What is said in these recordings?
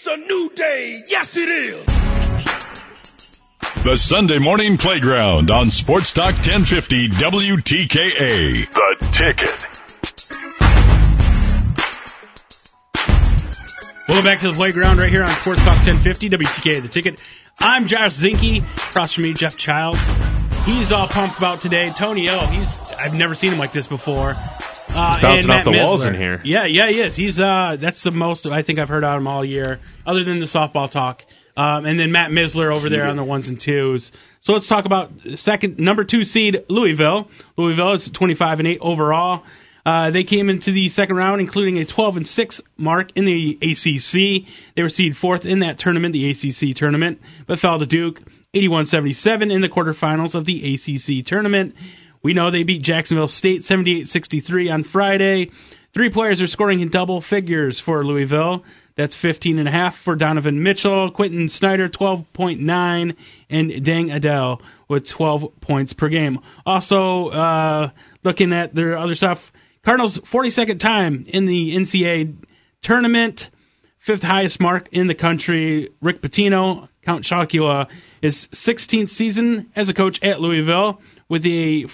It's a new day. Yes, it is. The Sunday Morning Playground on Sports Talk 1050 WTKA. The Ticket. Welcome back to the playground right here on Sports Talk 1050 WTKA. The Ticket. I'm Josh Zinke. Across from me, Jeff Childs. He's all pumped about today. Tony O. I've never seen him like this before. Bouncing off the walls in here. Yeah, he is. He's that's the most I think I've heard out of him all year, other than the softball talk. And then Matt Misler over there on the ones and twos. So let's talk about number 2 seed Louisville. Louisville is 25-8 overall. They came into the second round, including a 12-6 mark in the ACC. They were seeded 4th in that tournament, the ACC tournament, but fell to Duke 81-77 in the quarterfinals of the ACC tournament. We know they beat Jacksonville State 78-63 on Friday. 3 players are scoring in double figures for Louisville. That's 15.5 for Donovan Mitchell, Quentin Snyder 12.9, and Deng Adel with 12 points per game. Also, looking at their other stuff, Cardinals 42nd time in the NCAA tournament, 5th highest mark in the country. Rick Pitino, Count Chocula, his 16th season as a coach at Louisville with a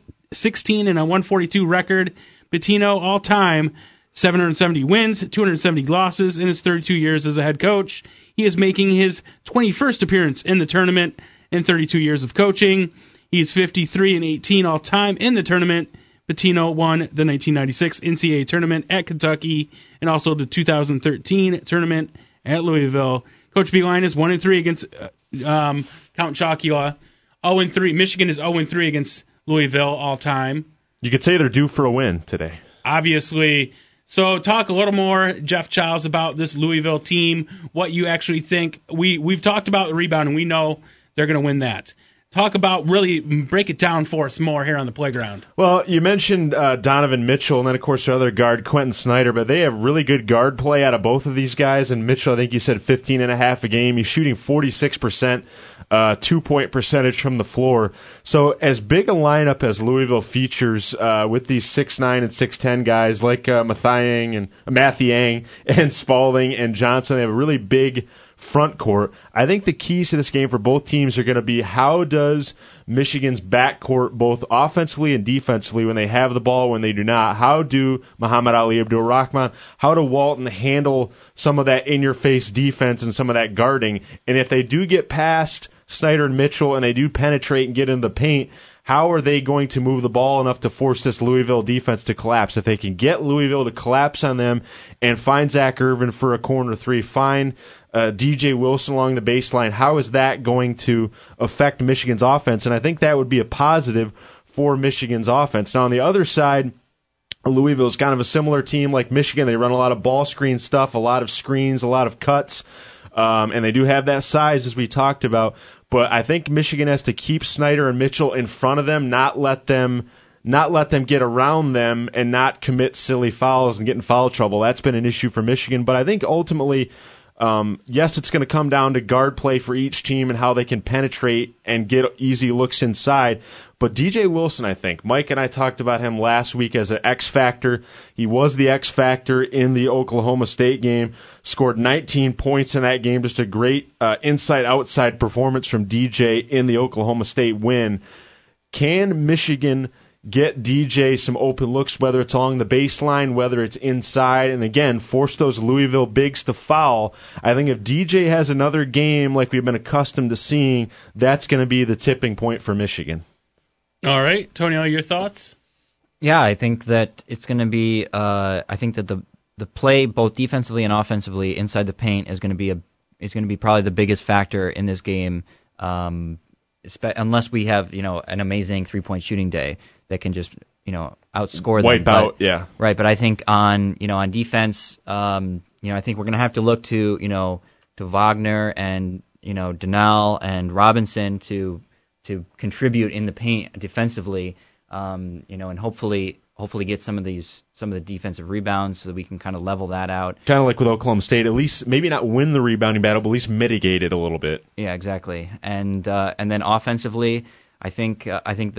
4-16 and a 142 record. Pitino all-time 770 wins, 270 losses in his 32 years as a head coach. He is making his 21st appearance in the tournament in 32 years of coaching. He's 53-18 all-time in the tournament. Pitino won the 1996 NCAA tournament at Kentucky and also the 2013 tournament at Louisville. Coach Beilein is 1-3 against Count Chocula. 0-3. Michigan is 0-3 against Louisville all-time. You could say they're due for a win today. Obviously. So talk a little more, Jeff Childs, about this Louisville team, what you actually think. We've talked about the rebound, and we know they're going to win that. Talk about, really break it down for us more here on the playground. Well, you mentioned Donovan Mitchell, and then, of course, their other guard, Quentin Snyder, but they have really good guard play out of both of these guys. And Mitchell, I think you said 15.5 a game. He's shooting 46%, 2-point percentage from the floor. So as big a lineup as Louisville features with these 6'9 and 6'10 guys like Mathiang and Spalding and Johnson, they have a really big front court. I think the keys to this game for both teams are going to be how does Michigan's backcourt, both offensively and defensively, when they have the ball, when they do not, how do Muhammad Ali, Abdul-Rahman, how do Walton handle some of that in-your-face defense and some of that guarding? And if they do get past Snyder and Mitchell and they do penetrate and get into the paint, how are they going to move the ball enough to force this Louisville defense to collapse? If they can get Louisville to collapse on them and find Zach Irvin for a corner three, find DJ Wilson along the baseline, how is that going to affect Michigan's offense? And I think that would be a positive for Michigan's offense. Now, on the other side, Louisville is kind of a similar team like Michigan. They run a lot of ball screen stuff, a lot of screens, a lot of cuts, and they do have that size, as we talked about. But I think Michigan has to keep Snyder and Mitchell in front of them, not let them get around them and not commit silly fouls and get in foul trouble. That's been an issue for Michigan. But I think ultimately, yes, it's going to come down to guard play for each team and how they can penetrate and get easy looks inside. But DJ Wilson, I think, Mike and I talked about him last week as an X factor. He was the X factor in the Oklahoma State game, scored 19 points in that game, just a great inside-outside performance from DJ in the Oklahoma State win. Can Michigan get DJ some open looks, whether it's along the baseline, whether it's inside, and again, force those Louisville bigs to foul? I think if DJ has another game like we've been accustomed to seeing, that's going to be the tipping point for Michigan. All right, Tony, your thoughts? Yeah, I think that it's going to be. I think that the play, both defensively and offensively, inside the paint is going to be probably the biggest factor in this game. Unless we have an amazing 3-point shooting day that can just outscore them. Wipe out, yeah. Right, but I think on defense, I think we're going to have to look to Wagner and Donnell and Robinson to contribute in the paint defensively, and hopefully get some of the defensive rebounds so that we can kind of level that out. Kind of like with Oklahoma State, at least maybe not win the rebounding battle, but at least mitigate it a little bit. Yeah, exactly. And then offensively, I think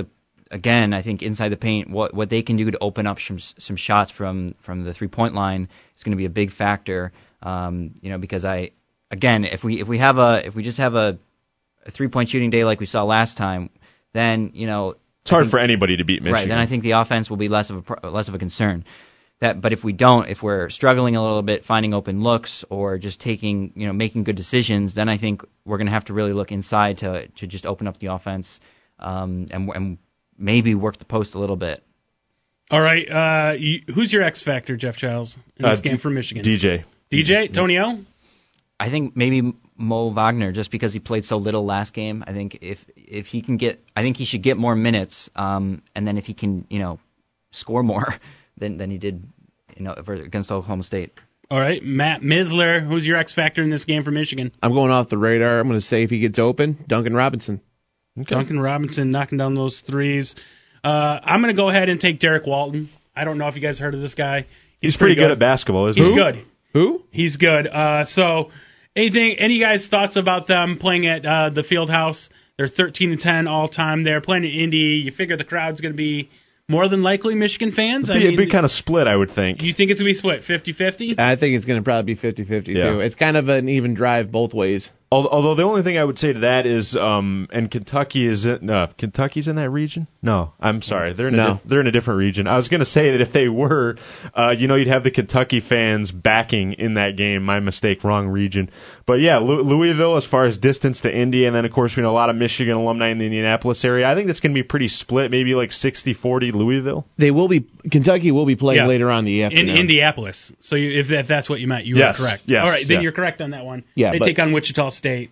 again, I think inside the paint, what they can do to open up some shots from the 3-point line is going to be a big factor. Because if we just have a 3-point shooting day like we saw last time, then it's hard for anybody to beat Michigan. Right. Then I think the offense will be less of a concern. But if we're struggling a little bit, finding open looks or just making good decisions, then I think we're going to have to really look inside to just open up the offense, and maybe work the post a little bit. All right. Who's your X factor, Jeff Childs, in this game for Michigan? DJ? Tony L? I think maybe Mo Wagner, just because he played so little last game. I think if he can he should get more minutes, and then if he can, score more than he did, against Oklahoma State. All right, Matt Misler, who's your X factor in this game for Michigan? I'm going off the radar. I'm going to say if he gets open, Duncan Robinson. Okay. Duncan Robinson knocking down those threes. I'm going to go ahead and take Derek Walton. I don't know if you guys heard of this guy. He's pretty good at basketball, isn't he? He's good. Who? He's good. So, any guys' thoughts about them playing at the Field House? They're 13-10 all time. They're playing in Indy. You figure the crowd's going to be more than likely Michigan fans. It'd be kind of split, I would think. You think it's going to be split, 50-50? I think it's going to probably be 50-50 too. It's kind of an even drive both ways. Although the only thing I would say to that is, and Kentucky's in that region? No, I'm sorry, they're in a different region. I was going to say that if they were, you'd have the Kentucky fans backing in that game. My mistake, wrong region. But yeah, Louisville as far as distance to Indy, and then of course we know a lot of Michigan alumni in the Indianapolis area. I think that's going to be pretty split, maybe like 60-40 Louisville. Kentucky will be playing later on in the afternoon. In Indianapolis. So if that's what you meant, you are correct. Yes, all right, then you're correct on that one. Yeah, they take on Wichita State.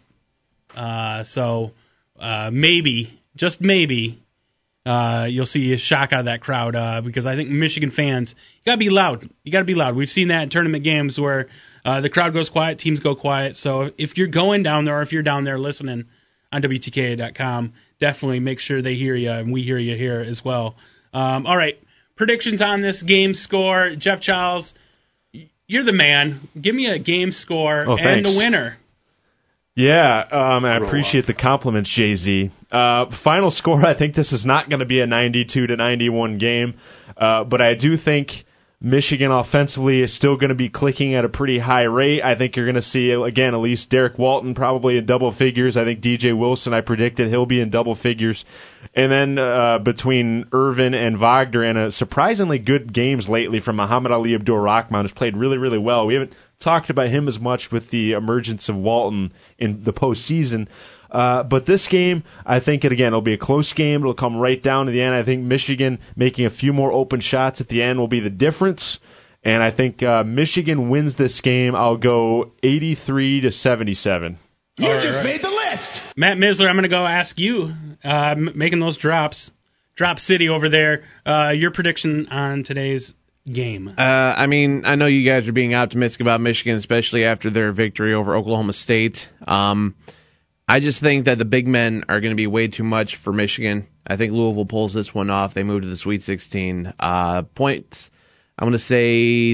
Maybe, just maybe, you'll see a shock out of that crowd because I think Michigan fans, you got to be loud. You got to be loud. We've seen that in tournament games where the crowd goes quiet, teams go quiet. So if you're going down there or if you're down there listening on WTKA.com, definitely make sure they hear you and we hear you here as well. All right, predictions on this game score. Jeff Childs, you're the man. Give me a game score and the winner. Yeah, I appreciate the compliments, Jay-Z. Final score, I think this is not going to be a 92-91 game, but I do think Michigan offensively is still going to be clicking at a pretty high rate. I think you're going to see, again, at least Derek Walton probably in double figures. I think DJ Wilson, I predicted he'll be in double figures. And then between Irvin and Wagner, and a surprisingly good games lately from Muhammad Ali Abdur-Rahman, who's played really, really well. We haven't talked about him as much with the emergence of Walton in the postseason. But this game, I think, it'll be a close game. It'll come right down to the end. I think Michigan making a few more open shots at the end will be the difference. And I think Michigan wins this game. I'll go 83-77. You just made the list. Matt Misler, I'm going to go ask you, making those drops, Drop City over there, your prediction on today's game. I know you guys are being optimistic about Michigan, especially after their victory over Oklahoma State. I just think that the big men are going to be way too much for Michigan. I think Louisville pulls this one off. They move to the Sweet 16. Points, I'm going to say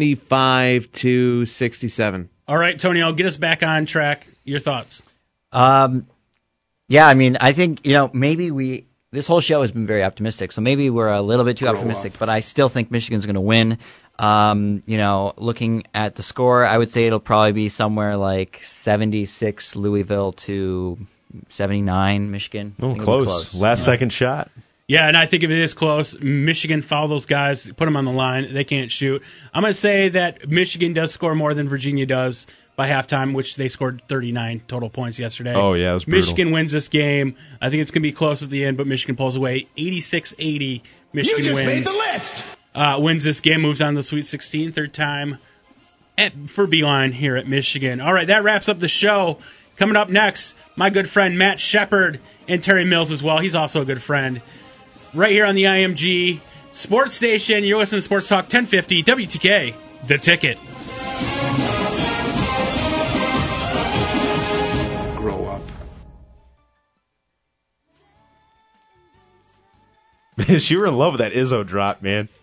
75-67. All right, Tony, I'll get us back on track. Your thoughts? I think, maybe this whole show has been very optimistic, so maybe we're a little bit too optimistic, but I still think Michigan's going to win. Looking at the score, I would say it'll probably be somewhere like 76 Louisville to 79 Michigan. Oh, close. Last second shot. Yeah, and I think if it is close, Michigan foul those guys, put them on the line. They can't shoot. I'm going to say that Michigan does score more than Virginia does by halftime, which they scored 39 total points yesterday. Oh, yeah, it was brutal. Michigan wins this game. I think it's going to be close at the end, but Michigan pulls away 86-80. Michigan you just wins. made the list. Wins this game, moves on to the Sweet 16, third time for Beeline here at Michigan. All right, that wraps up the show. Coming up next, my good friend Matt Shepard and Terry Mills as well. He's also a good friend. Right here on the IMG Sports Station, you're listening to Sports Talk 1050 WTK, The Ticket. Grow up. You were in love with that Izzo drop, man.